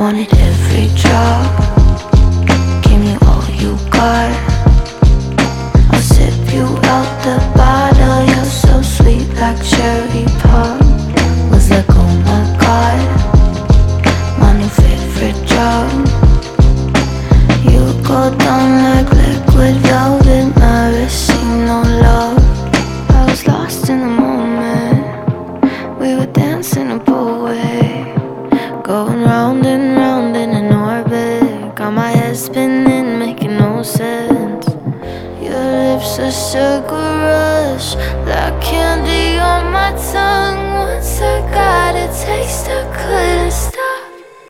Wanted every drop, give me all you got. I'll sip you out the bottle, you're so sweet like cherry pop. Was like, oh my god, my new favorite drug. You go down like liquid velvet, my wrist ain't no love. I was lost in the moment, we were dancing a pool way, going round and round in an orbit. Got my head spinning, making no sense. Your lips are sugar rush, like candy on my tongue. Once I got a taste, I couldn't stop.